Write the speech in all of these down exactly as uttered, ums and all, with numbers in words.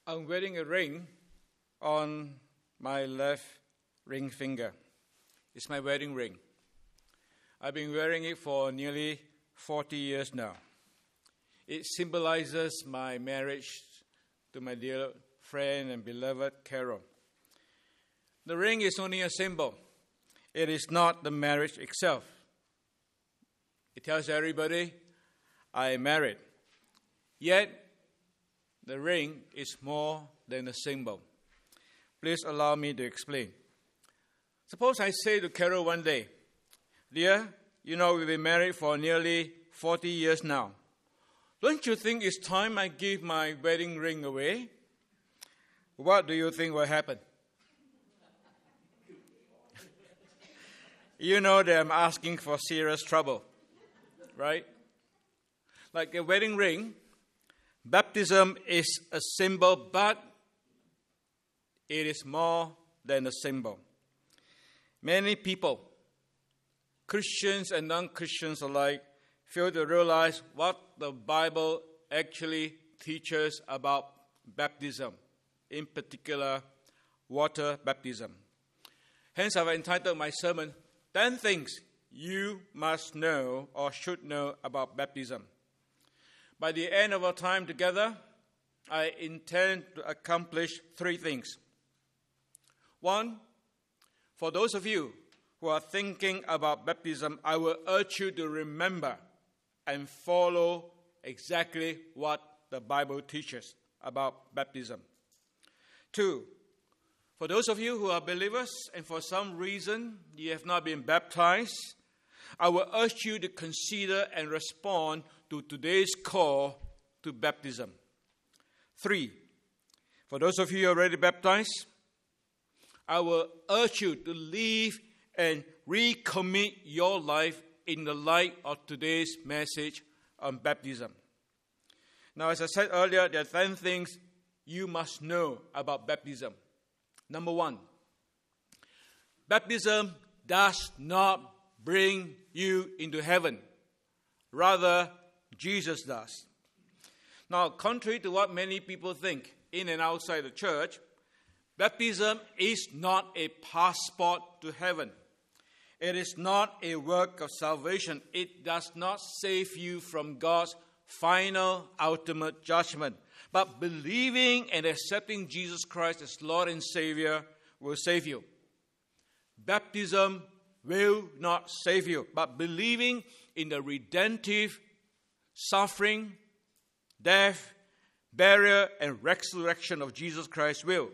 I'm wearing a ring on my left ring finger. It's my wedding ring. I've been wearing it for nearly forty years now. It symbolizes my marriage to my dear friend and beloved Carol. The ring is only a symbol. It is not the marriage itself. It tells everybody, I am married. Yet, the ring is more than a symbol. Please allow me to explain. Suppose I say to Carol one day, dear, you know we've been married for nearly forty years now. Don't you think it's time I give my wedding ring away? What do you think will happen? You know that I'm asking for serious trouble, right? Like a wedding ring, baptism is a symbol, but it is more than a symbol. Many people, Christians and non-Christians alike, fail to realize what the Bible actually teaches about baptism, in particular, water baptism. Hence, I've entitled my sermon, ten Things You Must Know or Should Know About Baptism. By the end of our time together, I intend to accomplish three things. One, for those of you who are thinking about baptism, I will urge you to remember and follow exactly what the Bible teaches about baptism. Two, for those of you who are believers and for some reason you have not been baptized, I will urge you to consider and respond to today's call to baptism. Three, for those of you who are already baptized, I will urge you to live and recommit your life in the light of today's message on baptism. Now, as I said earlier, there are ten things you must know about baptism. Number one, baptism does not bring you into heaven. Rather, Jesus does. Now, contrary to what many people think in and outside the church, baptism is not a passport to heaven. It is not a work of salvation. It does not save you from God's final, ultimate judgment. But believing and accepting Jesus Christ as Lord and Savior will save you. Baptism will not save you, but believing in the redemptive suffering, death, burial, and resurrection of Jesus Christ will.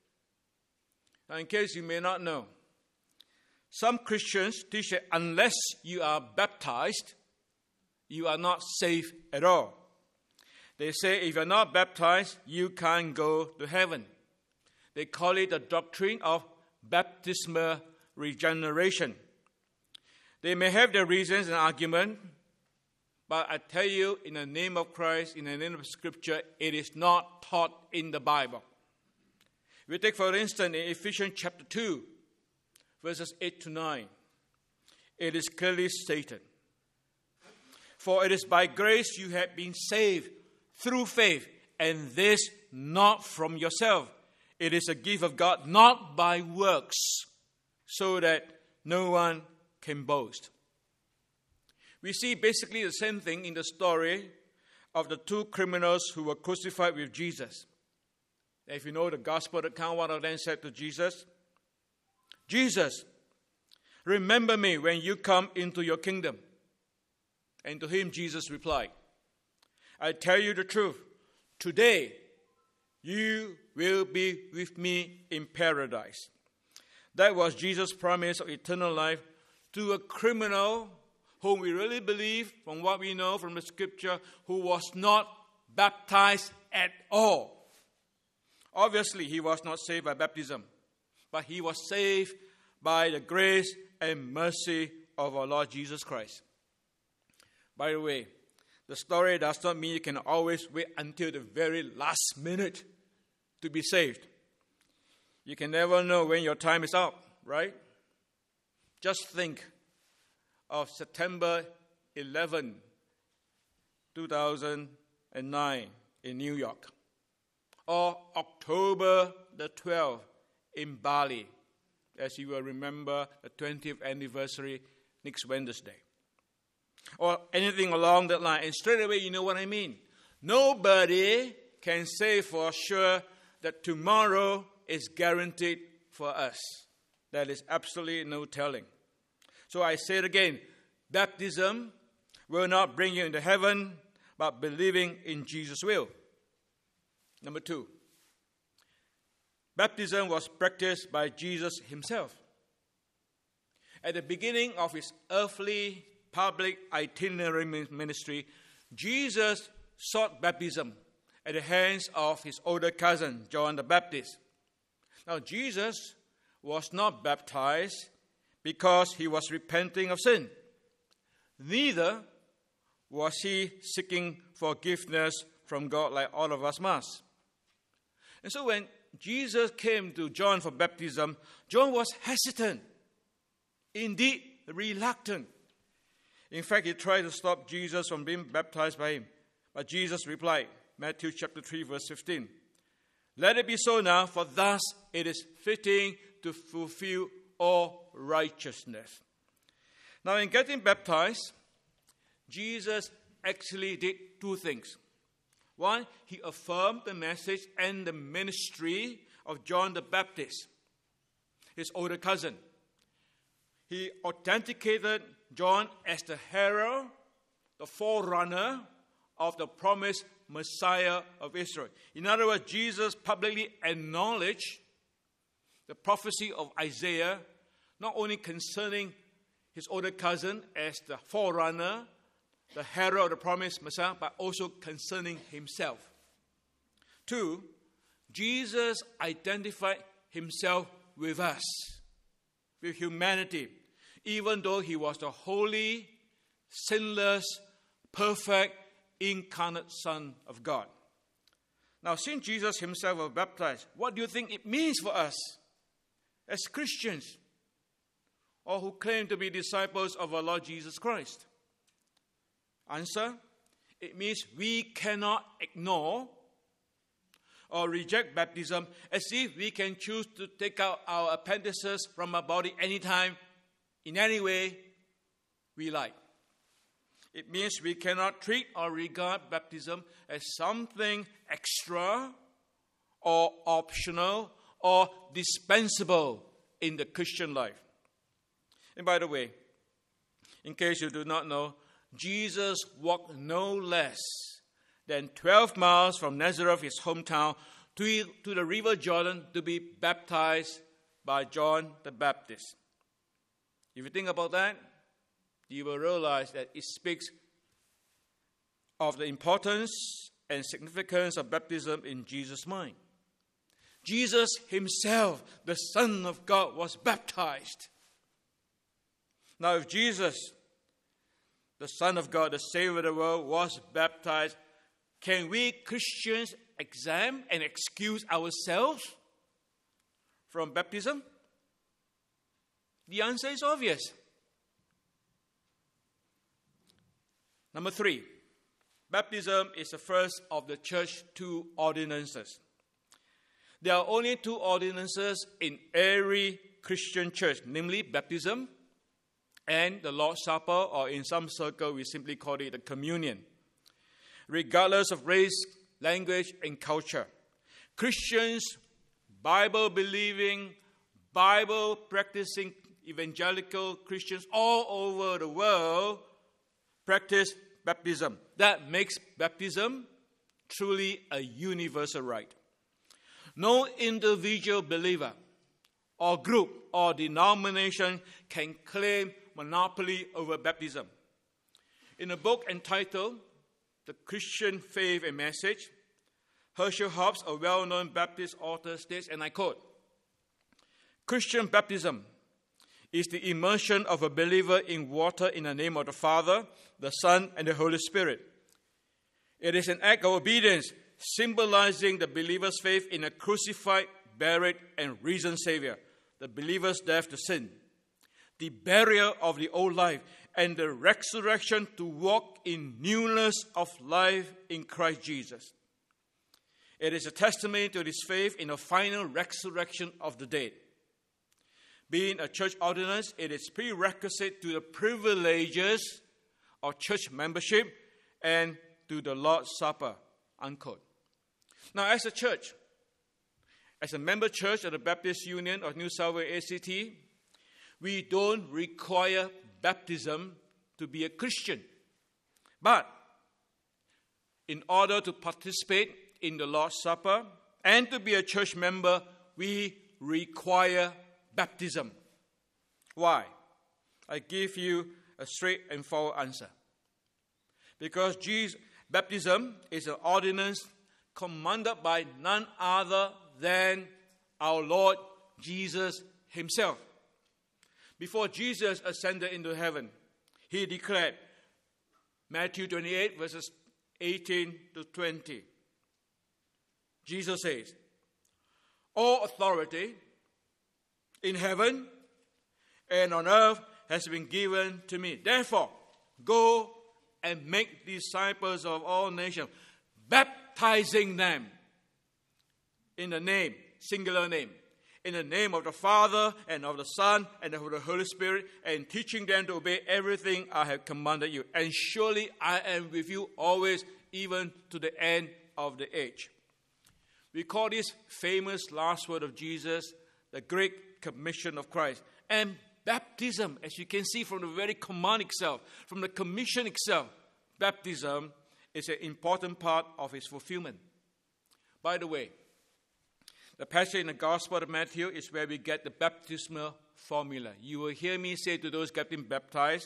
Now, in case you may not know, some Christians teach that unless you are baptized, you are not saved at all. They say if you're not baptized, you can't go to heaven. They call it the doctrine of baptismal regeneration. They may have their reasons and argument, but I tell you, in the name of Christ, in the name of Scripture, it is not taught in the Bible. We take, for instance, in Ephesians chapter two, verses eight to nine, it is clearly stated, for it is by grace you have been saved through faith, and this not from yourself. It is a gift of God, not by works, so that no one can boast. We see basically the same thing in the story of the two criminals who were crucified with Jesus. If you know the gospel account, one of them said to Jesus, Jesus, remember me when you come into your kingdom. And to him Jesus replied, I tell you the truth, today you will be with me in paradise. That was Jesus' promise of eternal life to a criminal whom we really believe, from what we know from the Scripture, who was not baptized at all. Obviously, he was not saved by baptism, but he was saved by the grace and mercy of our Lord Jesus Christ. By the way, the story does not mean you can always wait until the very last minute to be saved. You can never know when your time is up, right? Just think of September eleventh, two thousand nine in New York. or October the twelfth in Bali, as you will remember the twentieth anniversary next Wednesday, or anything along that line. And straight away, you know what I mean. Nobody can say for sure that tomorrow is guaranteed for us. There is absolutely no telling. So I say it again, baptism will not bring you into heaven, but believing in Jesus will. Number two, baptism was practiced by Jesus himself. At the beginning of his earthly public itinerary ministry, Jesus sought baptism at the hands of his older cousin, John the Baptist. Now, Jesus was not baptized because he was repenting of sin. Neither was he seeking forgiveness from God like all of us must. And so when Jesus came to John for baptism, John was hesitant, indeed reluctant. In fact, he tried to stop Jesus from being baptized by him. But Jesus replied, Matthew chapter three, verse fifteen, "Let it be so now, for thus it is fitting to fulfill all righteousness." Now, in getting baptized, Jesus actually did two things. One, he affirmed the message and the ministry of John the Baptist, his older cousin. He authenticated John as the herald, the forerunner of the promised Messiah of Israel. In other words, Jesus publicly acknowledged the prophecy of Isaiah, not only concerning his older cousin as the forerunner, the herald of the promised Messiah, but also concerning himself. Two, Jesus identified himself with us, with humanity, even though he was the holy, sinless, perfect, incarnate Son of God. Now, since Jesus himself was baptized, what do you think it means for us as Christians, or who claim to be disciples of our Lord Jesus Christ? Answer, it means we cannot ignore or reject baptism as if we can choose to take out our appendices from our body anytime, in any way we like. It means we cannot treat or regard baptism as something extra or optional or dispensable in the Christian life. And by the way, in case you do not know, Jesus walked no less than twelve miles from Nazareth, his hometown, to, to the river Jordan to be baptized by John the Baptist. If you think about that, you will realize that it speaks of the importance and significance of baptism in Jesus' mind. Jesus himself, the Son of God, was baptized. Now, if Jesus, the Son of God, the Savior of the world, was baptized, can we Christians exempt and excuse ourselves from baptism? The answer is obvious. Number three, baptism is the first of the church two ordinances. There are only two ordinances in every Christian church, namely baptism and the Lord's Supper, or in some circle we simply call it the communion. Regardless of race, language, and culture, Christians, Bible-believing, Bible-practicing evangelical Christians all over the world practice baptism. That makes baptism truly a universal right. No individual believer or group or denomination can claim monopoly over baptism. In a book entitled The Christian Faith and Message, Herschel Hobbs, a well-known Baptist author, states, and I quote, "Christian baptism is the immersion of a believer in water in the name of the Father, the Son, and the Holy Spirit. It is an act of obedience, symbolizing the believer's faith in a crucified, buried, and risen Savior, the believer's death to sin, the burial of the old life, and the resurrection to walk in newness of life in Christ Jesus. It is a testimony to his faith in the final resurrection of the dead. Being a church ordinance, it is prerequisite to the privileges of church membership and to the Lord's Supper, unquote. Now, as a church, as a member church of the Baptist Union of New South Wales A C T, we don't require baptism to be a Christian. But in order to participate in the Lord's Supper and to be a church member, we require baptism. Why? I give you a straight and forward answer. Because Jesus, baptism is an ordinance commanded by none other than our Lord Jesus himself. Before Jesus ascended into heaven, he declared, Matthew twenty-eight, verses eighteen to twenty. Jesus says, all authority in heaven and on earth has been given to me. Therefore, go and make disciples of all nations, baptizing them in the name, singular name, in the name of the Father and of the Son and of the Holy Spirit, and teaching them to obey everything I have commanded you. And surely I am with you always, even to the end of the age. We call this famous last word of Jesus the Great Commission of Christ. And baptism, as you can see from the very command itself, from the commission itself, baptism is an important part of its fulfillment. By the way, the passage in the Gospel of Matthew is where we get the baptismal formula. You will hear me say to those getting baptized,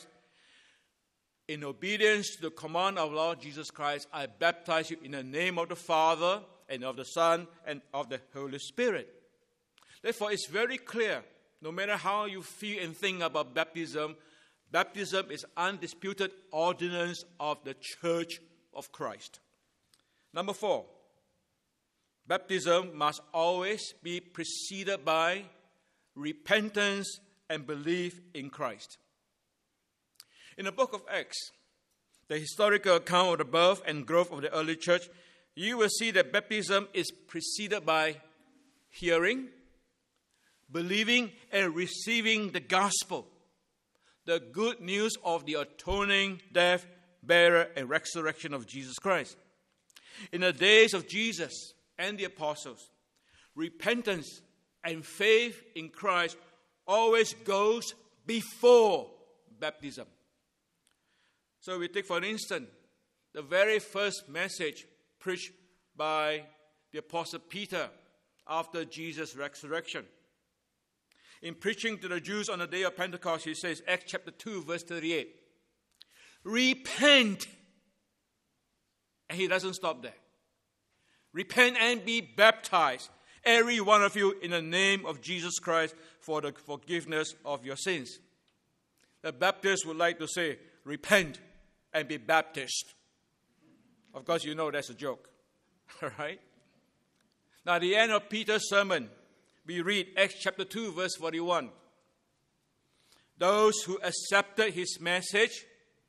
in obedience to the command of Lord Jesus Christ, I baptize you in the name of the Father and of the Son and of the Holy Spirit. Therefore, it's very clear, no matter how you feel and think about baptism, baptism is undisputed ordinance of the Church of Christ. Number four, baptism must always be preceded by repentance and belief in Christ. In the book of Acts, the historical account of the birth and growth of the early church, you will see that baptism is preceded by hearing, believing, and receiving the gospel, the good news of the atoning death, burial, and resurrection of Jesus Christ. In the days of Jesus and the apostles, repentance and faith in Christ always goes before baptism. So we take, for instance, the very first message preached by the Apostle Peter after Jesus' resurrection. In preaching to the Jews on the day of Pentecost, he says, Acts chapter two, verse thirty-eight, repent. And he doesn't stop there. Repent and be baptized, every one of you, in the name of Jesus Christ for the forgiveness of your sins. The Baptists would like to say, repent and be baptized. Of course, you know that's a joke. All right? Now, at the end of Peter's sermon, we read Acts chapter two, verse forty-one. Those who accepted his message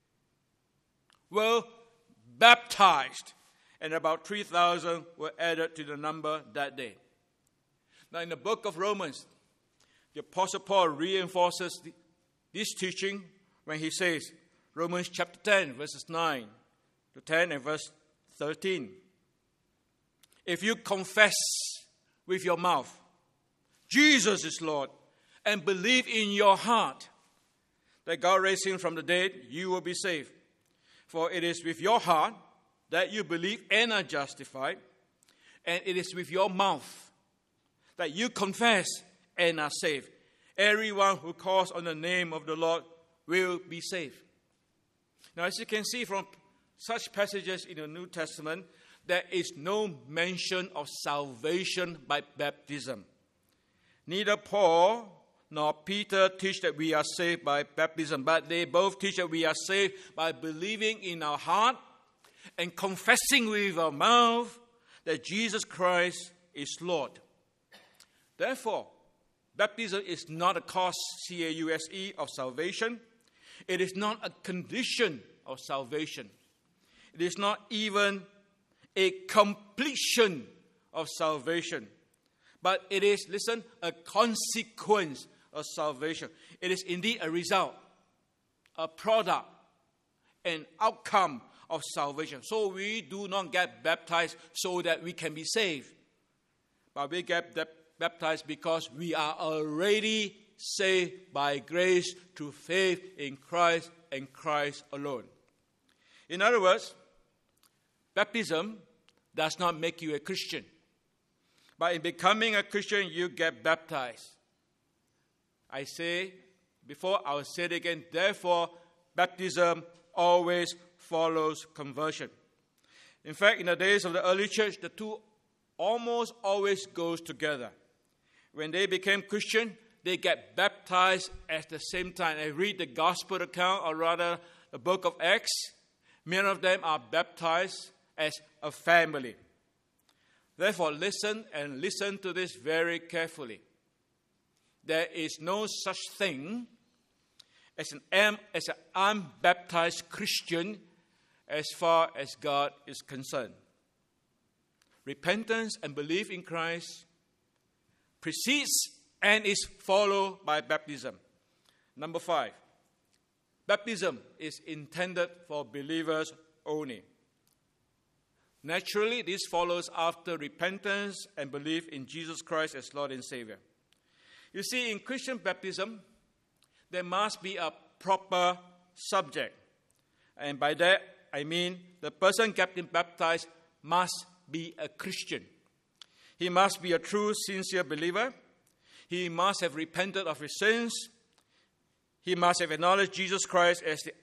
were baptized, and about three thousand were added to the number that day. Now, in the book of Romans, the Apostle Paul reinforces the, this teaching when he says, Romans chapter ten, verses nine to ten and verse thirteen. If you confess with your mouth, Jesus is Lord, and believe in your heart that God raised him from the dead, you will be saved. For it is with your heart that you believe and are justified, and it is with your mouth that you confess and are saved. Everyone who calls on the name of the Lord will be saved. Now, as you can see from such passages in the New Testament, there is no mention of salvation by baptism. Neither Paul nor Peter teach that we are saved by baptism, but they both teach that we are saved by believing in our heart and confessing with our mouth that Jesus Christ is Lord. Therefore, baptism is not a cause, C A U S E, of salvation. It is not a condition of salvation. It is not even a completion of salvation. But it is, listen, a consequence of salvation. It is indeed a result, a product, an outcome of salvation. So we do not get baptized so that we can be saved. But we get baptized because we are already saved by grace through faith in Christ and Christ alone. In other words, baptism does not make you a Christian. But in becoming a Christian, you get baptized. I say, before I will say it again, therefore, baptism always follows conversion. In fact, in the days of the early church, the two almost always goes together. When they became Christian, they get baptized at the same time. I read the gospel account, or rather the book of Acts. Many of them are baptized as a family. Therefore, listen and listen to this very carefully. There is no such thing as an, as an unbaptized Christian as far as God is concerned. Repentance and belief in Christ precedes and is followed by baptism. Number five, baptism is intended for believers only. Naturally, this follows after repentance and belief in Jesus Christ as Lord and Savior. You see, in Christian baptism, there must be a proper subject. And by that, I mean the person getting baptized must be a Christian. He must be a true, sincere believer. He must have repented of his sins. He must have acknowledged Jesus Christ as the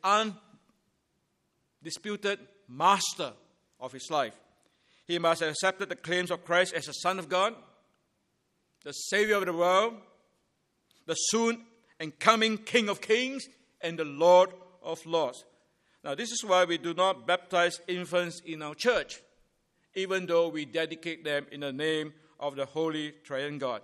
undisputed master of his life. He must have accepted the claims of Christ as the Son of God, the Savior of the world, the soon and coming King of Kings, and the Lord of Lords. Now, this is why we do not baptize infants in our church, even though we dedicate them in the name of the Holy Triune God.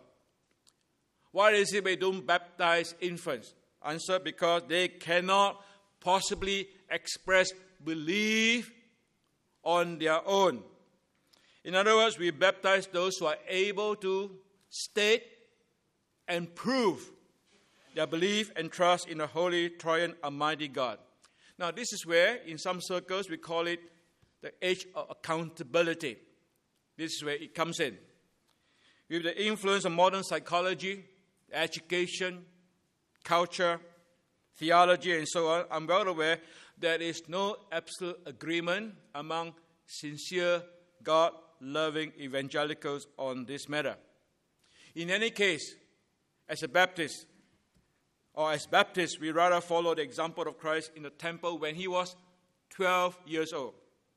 Why is it we don't baptize infants? Answer, because they cannot possibly express belief on their own. In other words, we baptize those who are able to state and prove their belief and trust in the Holy Triune Almighty God. Now, this is where, in some circles, we call it the age of accountability. This is where it comes in. With the influence of modern psychology, education, culture, theology, and so on, I'm well aware there is no absolute agreement among sincere, God-loving evangelicals on this matter. In any case, as a Baptist, or as Baptists, we rather follow the example of Christ in the temple when he was twelve years old.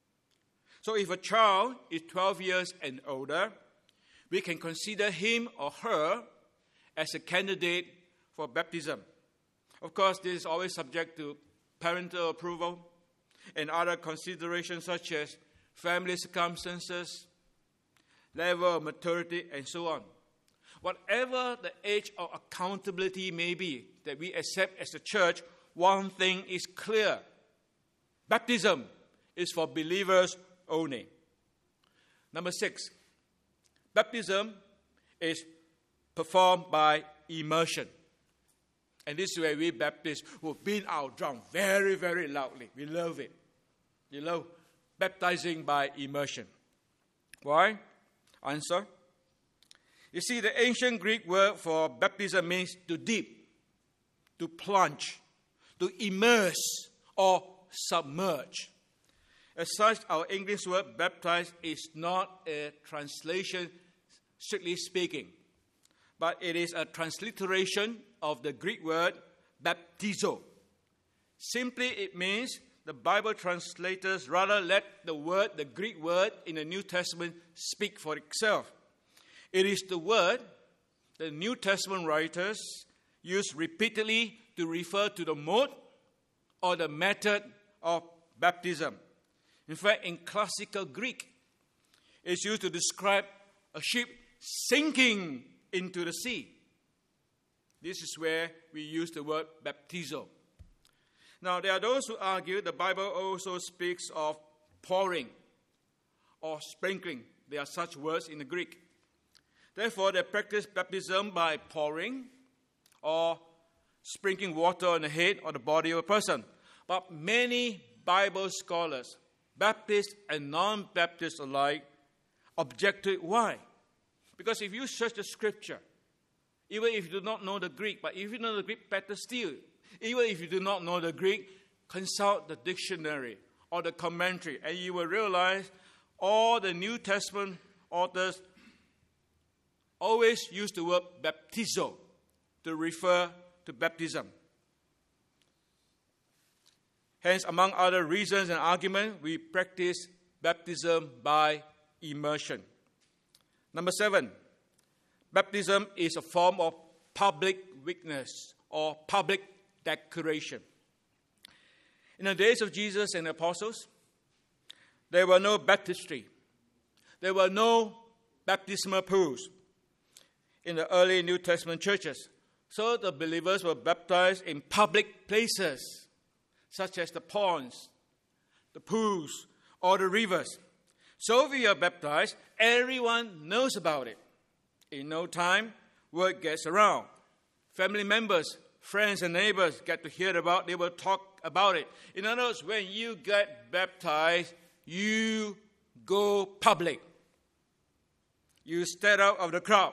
So if a child is twelve years and older, we can consider him or her as a candidate for baptism. Of course, this is always subject to parental approval and other considerations such as family circumstances, level of maturity, and so on. Whatever the age of accountability may be that we accept as a church, one thing is clear. Baptism is for believers only. Number six, baptism is performed by immersion. And this is where we Baptists will beat our drum very, very loudly. We love it. You love baptizing by immersion. Why? Answer. You see, the ancient Greek word for baptism means to dip, to plunge, to immerse, or submerge. As such, our English word baptize is not a translation, strictly speaking, but it is a transliteration of the Greek word baptizo. Simply, it means the Bible translators rather let the word, the Greek word in the New Testament speak for itself. It is the word the New Testament writers use repeatedly to refer to the mode or the method of baptism. In fact, in classical Greek, it's used to describe a ship sinking into the sea. This is where we use the word baptizo. Now, there are those who argue the Bible also speaks of pouring or sprinkling there are such words in the Greek. Therefore, they practice baptism by pouring or sprinkling water on the head or the body of a person. But many Bible scholars, Baptists and non-Baptists alike, object to it. Why? Because if you search the scripture, even if you do not know the Greek, but if you know the Greek, better still, even if you do not know the Greek, consult the dictionary or the commentary, and you will realize all the New Testament authors always use the word baptizo to refer to baptism. Hence, among other reasons and arguments, we practice baptism by immersion. Number seven, baptism is a form of public witness or public declaration. In the days of Jesus and the apostles, there were no baptistry. There were no baptismal pools in the early New Testament churches. So the believers were baptized in public places, such as the ponds, the pools, or the rivers. So if we are baptized, everyone knows about it. In no time, word gets around. Family members, friends, and neighbors get to hear about it. They will talk about it. In other words, when you get baptized, you go public. You step out of the crowd.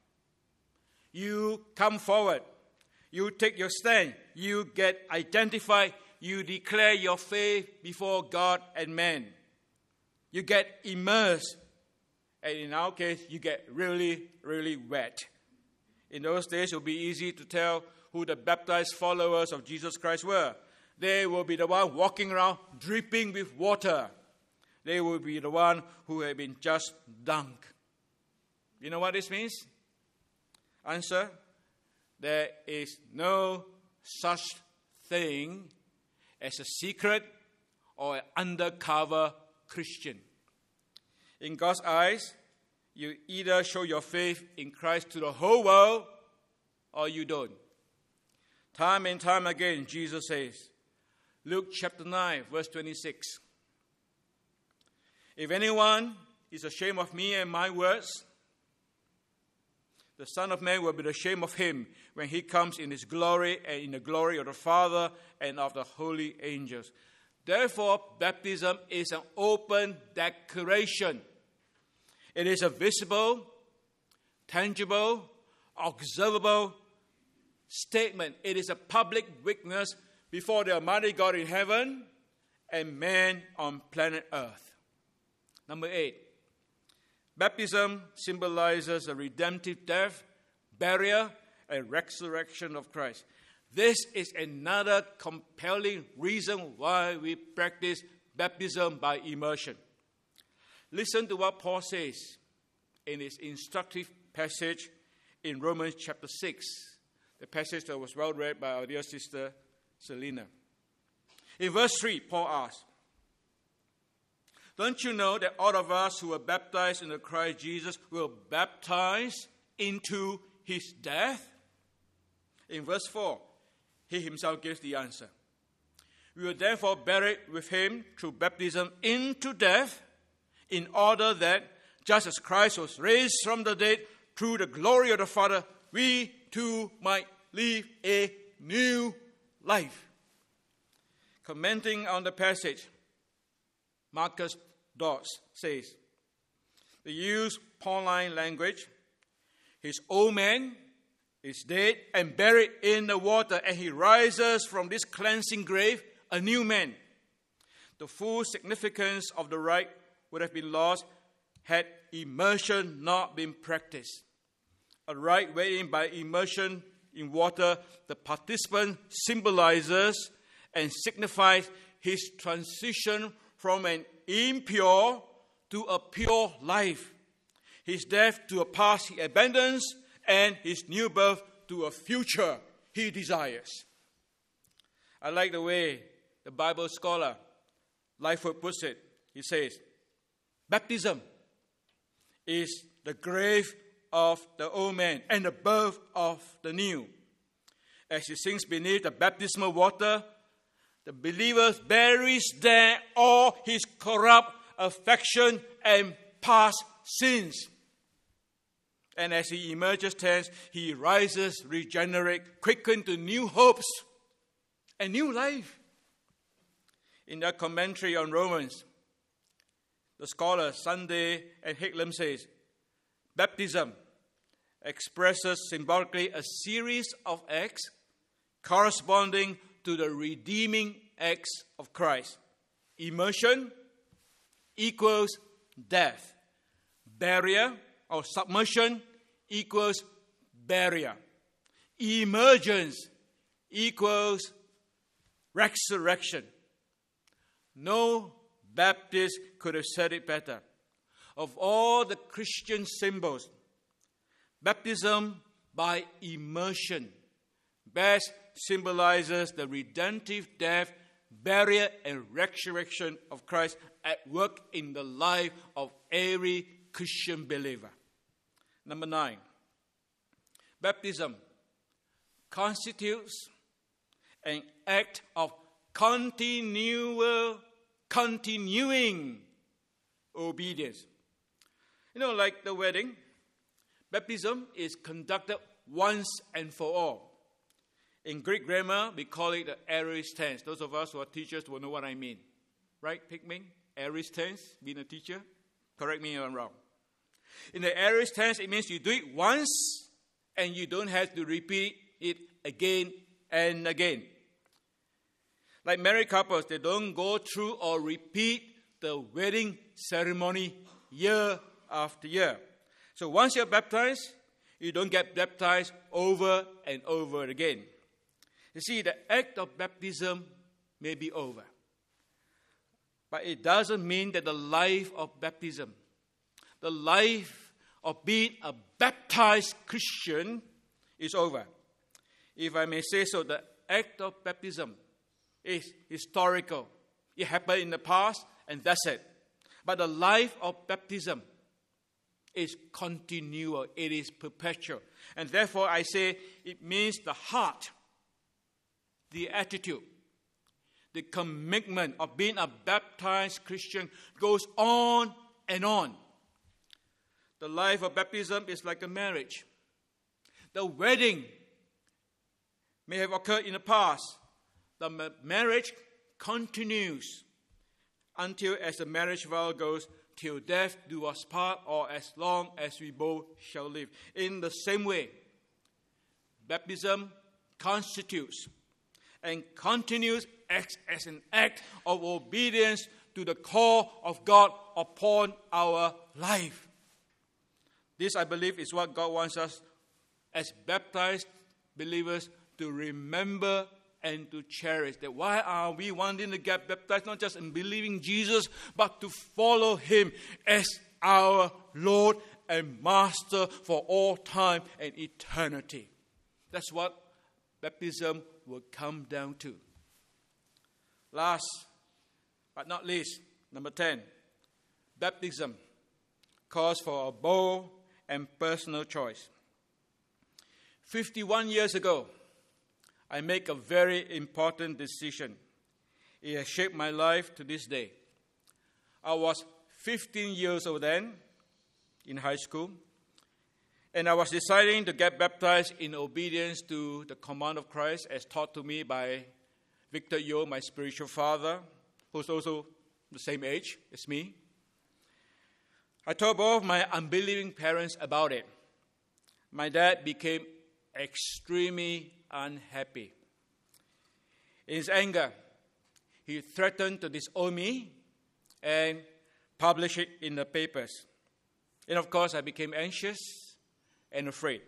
You come forward. You take your stand. You get identified. You declare your faith before God and man. You get immersed. And in our case, you get really, really wet. In those days, it would be easy to tell who the baptized followers of Jesus Christ were. They will be the one walking around dripping with water. They will be the one who had been just dunked. You know what this means? Answer: there is no such thing as a secret or an undercover Christian. In God's eyes, you either show your faith in Christ to the whole world or you don't. Time and time again, Jesus says, Luke chapter nine, verse twenty-six, if anyone is ashamed of me and my words, the Son of Man will be ashamed of him when he comes in his glory and in the glory of the Father and of the holy angels. Therefore, baptism is an open declaration. It is a visible, tangible, observable statement. It is a public witness before the Almighty God in heaven and man on planet Earth. Number eight, baptism symbolizes the redemptive death, burial, and resurrection of Christ. This is another compelling reason why we practice baptism by immersion. Listen to what Paul says in his instructive passage in Romans chapter six, the passage that was well read by our dear sister Selina. In verse three, Paul asks, don't you know that all of us who were baptized into Christ Jesus were baptized into his death? In verse four, he himself gives the answer. We were therefore buried with him through baptism into death, in order that, just as Christ was raised from the dead through the glory of the Father, we too might live a new life. Commenting on the passage, Marcus Dodds says, they use Pauline language. His old man is dead and buried in the water, and he rises from this cleansing grave a new man. The full significance of the rite would have been lost had immersion not been practiced. A rite wherein by immersion in water, the participant symbolizes and signifies his transition from an impure to a pure life, his death to a past he abandons, and his new birth to a future he desires. I like the way the Bible scholar Lightfoot puts it. He says, baptism is the grave of the old man and the birth of the new. As he sinks beneath the baptismal water, the believer buries there all his corrupt affection and past sins. And as he emerges tense, he rises, regenerate, quickened to new hopes and new life. In their commentary on Romans, the scholar Sunday and Hicklem says, baptism expresses symbolically a series of acts corresponding to the redeeming acts of Christ. Immersion equals death. Barrier or submersion equals barrier. Emergence equals resurrection. No Baptist could have said it better. Of all the Christian symbols, baptism by immersion best symbolizes the redemptive death, burial, and resurrection of Christ at work in the life of every Christian believer. Number nine, baptism constitutes an act of continual, continuing obedience. You know, like the wedding, baptism is conducted once and for all. In Greek grammar, we call it the aorist tense. Those of us who are teachers will know what I mean. Right, Pickming? Aorist tense, being a teacher? Correct me if I'm wrong. In the aorist tense, it means you do it once and you don't have to repeat it again and again. Like married couples, they don't go through or repeat the wedding ceremony year after year. So once you're baptized, you don't get baptized over and over again. You see, the act of baptism may be over, but it doesn't mean that the life of baptism, the life of being a baptized Christian is over. If I may say so, the act of baptism is historical. It happened in the past, and that's it. But the life of baptism is continual. It is perpetual. And therefore, I say it means the heart, the attitude, the commitment of being a baptized Christian goes on and on. The life of baptism is like a marriage. The wedding may have occurred in the past. The ma- marriage continues until, as the marriage vow goes, till death do us part, or as long as we both shall live. In the same way, baptism constitutes and continues acts as an act of obedience to the call of God upon our life. This, I believe, is what God wants us as baptized believers to remember and to cherish. That why are we wanting to get baptized? Not just in believing Jesus, but to follow Him as our Lord and Master for all time and eternity. That's what baptism will come down to. Last but not least, number ten, baptism calls for a bold and personal choice. fifty-one years ago, I made a very important decision. It has shaped my life to this day. I was fifteen years old then, in high school, and I was deciding to get baptized in obedience to the command of Christ as taught to me by Victor Yo, my spiritual father, who's also the same age as me. I told both my unbelieving parents about it. My dad became extremely unhappy. In his anger, he threatened to disown me and publish it in the papers. And of course, I became anxious and afraid.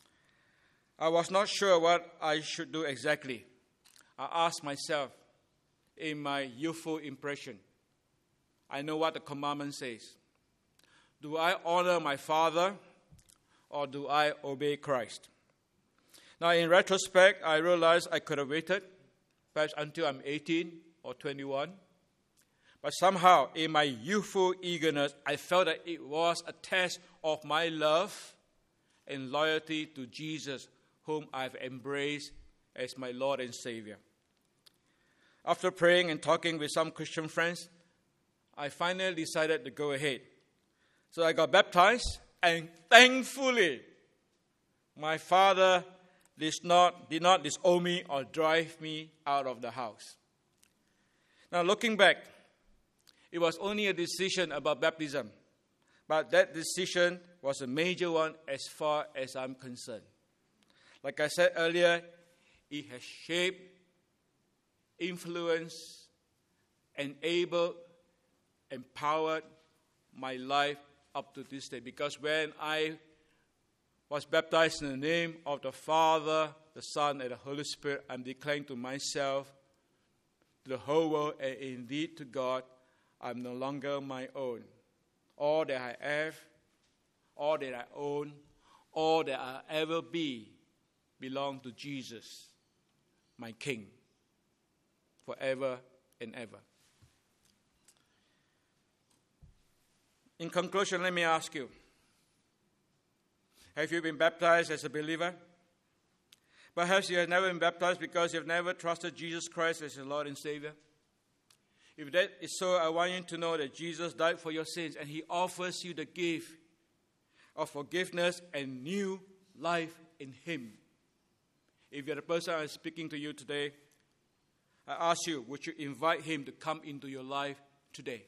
I was not sure what I should do exactly. I asked myself in my youthful impression, I know what the commandment says. Do I honor my father or do I obey Christ? Now, in retrospect, I realized I could have waited, perhaps until I'm eighteen or twenty-one. But somehow, in my youthful eagerness, I felt that it was a test of my love and loyalty to Jesus, whom I've embraced as my Lord and Savior. After praying and talking with some Christian friends, I finally decided to go ahead. So I got baptized, and thankfully, my father did not, did not disown me or drive me out of the house. Now, looking back, it was only a decision about baptism, but that decision was a major one as far as I'm concerned. Like I said earlier, it has shaped, influenced, enabled, empowered my life up to this day. Because when I was baptized in the name of the Father, the Son, and the Holy Spirit, I'm declaring to myself, to the whole world, and indeed to God, I'm no longer my own. All that I have, all that I own, all that I'll ever be, belong to Jesus, my King, forever and ever. In conclusion, let me ask you, have you been baptized as a believer? Perhaps you have never been baptized because you've never trusted Jesus Christ as your Lord and Savior. If that is so, I want you to know that Jesus died for your sins, and He offers you the gift of forgiveness and new life in Him. If you're the person I'm speaking to you today, I ask you, would you invite Him to come into your life today?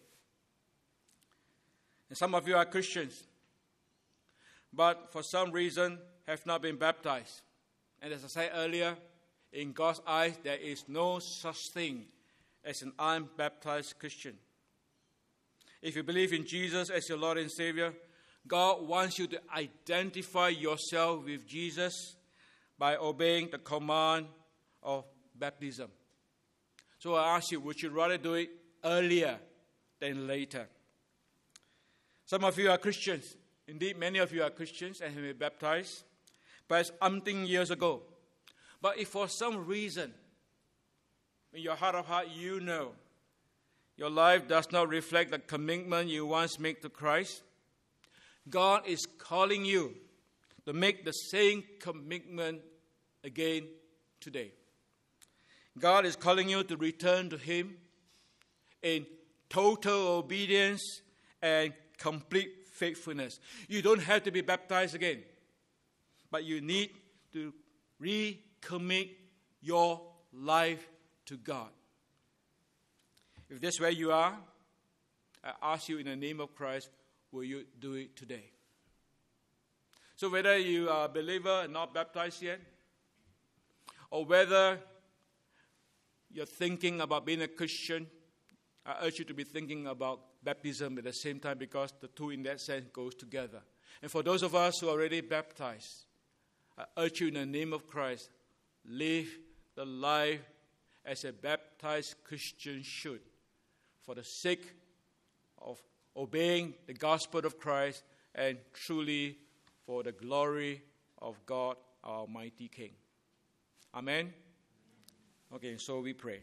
And some of you are Christians, but for some reason have not been baptized. And as I said earlier, in God's eyes, there is no such thing as an unbaptized Christian. If you believe in Jesus as your Lord and Savior, God wants you to identify yourself with Jesus by obeying the command of baptism. So I ask you, would you rather do it earlier than later? Some of you are Christians. Indeed, many of you are Christians and have been baptized, perhaps umpteen years ago. But if for some reason, in your heart of heart, you know your life does not reflect the commitment you once made to Christ, God is calling you to make the same commitment again today. God is calling you to return to Him in total obedience and complete faithfulness. You don't have to be baptized again, but you need to recommit your life to God. If that's where you are, I ask you in the name of Christ, will you do it today? So whether you are a believer and not baptized yet, or whether you're thinking about being a Christian, I urge you to be thinking about baptism at the same time, because the two in that sense goes together. And for those of us who are already baptized, I urge you in the name of Christ, live the life as a baptized Christian should, for the sake of obeying the gospel of Christ and truly for the glory of God, our mighty King. Amen? Okay, so we pray.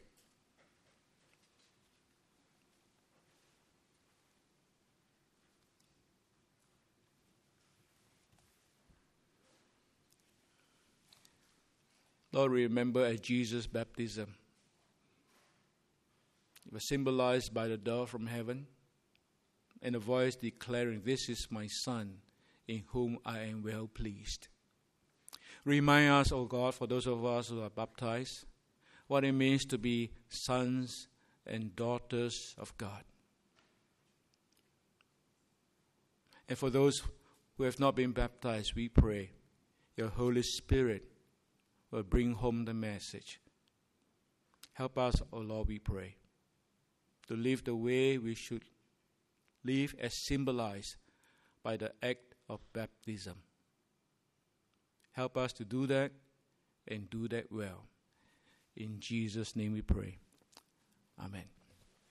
Lord, we remember at Jesus' baptism, it was symbolized by the dove from heaven and a voice declaring, "This is my Son, in whom I am well pleased." Remind us, O God, for those of us who are baptized, what it means to be sons and daughters of God. And for those who have not been baptized, we pray your Holy Spirit will bring home the message. Help us, O Lord, we pray, to live the way we should live as symbolized by the act of baptism. Help us to do that and do that well. In Jesus' name we pray. Amen.